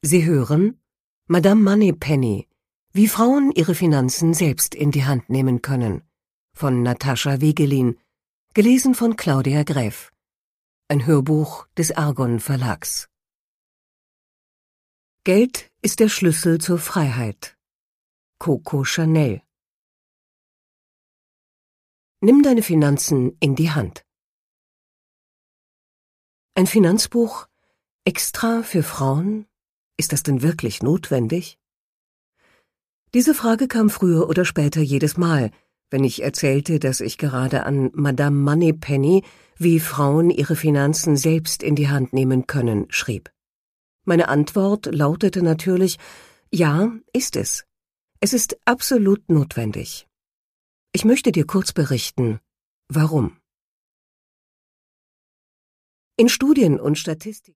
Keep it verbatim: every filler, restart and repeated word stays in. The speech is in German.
Sie hören Madame Moneypenny, wie Frauen ihre Finanzen selbst in die Hand nehmen können, von Natascha Wegelin, gelesen von Claudia Gräf. Ein Hörbuch des Argon Verlags. Geld ist der Schlüssel zur Freiheit. Coco Chanel. Nimm deine Finanzen in die Hand. Ein Finanzbuch extra für Frauen? Ist das denn wirklich notwendig? Diese Frage kam früher oder später jedes Mal, wenn ich erzählte, dass ich gerade an Madame Moneypenny, wie Frauen ihre Finanzen selbst in die Hand nehmen können, schrieb. Meine Antwort lautete natürlich, ja, ist es. Es ist absolut notwendig. Ich möchte dir kurz berichten, warum. In Studien und Statistiken